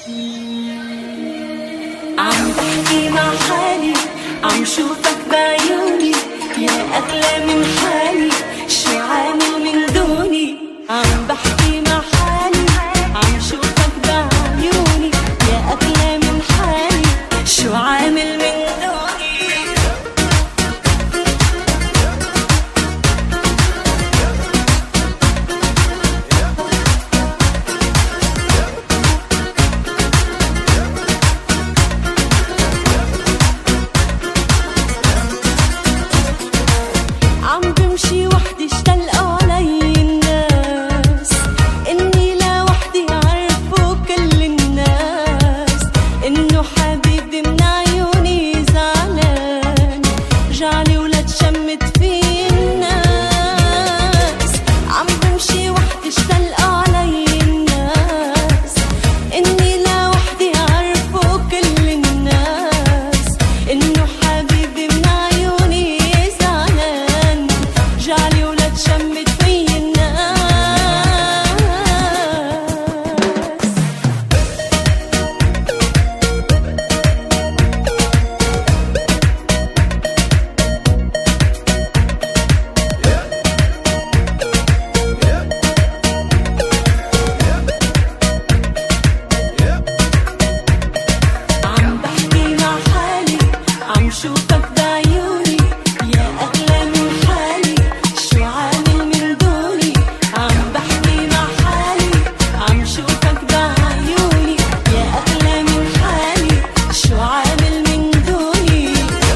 عم بحكي مع حالي، عم شوفك بعيوني، يا أغلى من حالي، شو عامل من دوني. عم بحكي مع حالي، عم شوفك بعيوني، يا أغلى من حالي، شو عامل من دوني. عم بمشي وحدي اشتلقوا علي الناس، اني لوحدي عرفوا كل الناس، انه حبيبي من عيوني زعلان، رجعلي ولا تشمت في الناس. عم بمشي وحدي اشتلقوا علي الناس، اني لوحدي عرفوا كل الناس، انه حبيبي من عيوني زعلان، رجعلي ولا تشمت في الناس. عم بحكي مع حالي، عم شوفك بعيوني، يا أغلى من حالي، شو عامل من دوني. عم بحكي مع حالي، عم شوفك بعيوني، يا أغلى من حالي، شو عامل من دوني.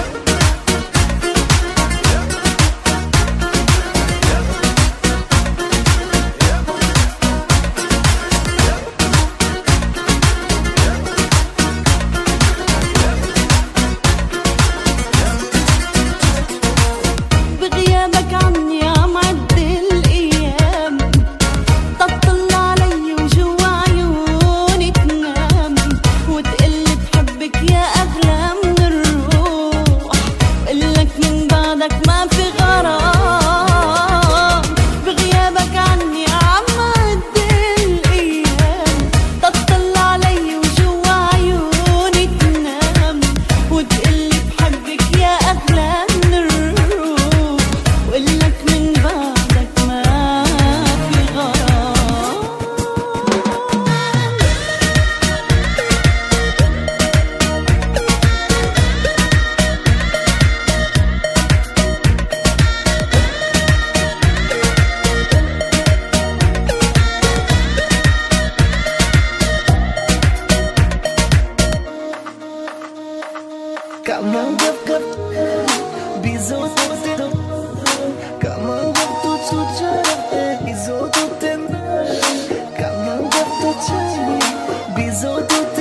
بغيابك عني عم عدل الأيام، تطل علي وجوا عيوني تنام، وتقلي بحبك يا أغلى من الروح، وقلك من بعدك ما في غرام. بغيابك عني عم عدل الأيام، تطل علي وجوا عيوني تنام، وتقلي بحبك يا أغلى من الروح، وقلك من بعدك ما في غرام. Kaman gap bizo tutto, kaman gap tutto bizo tutto, kaman gap tutto bizo tutto.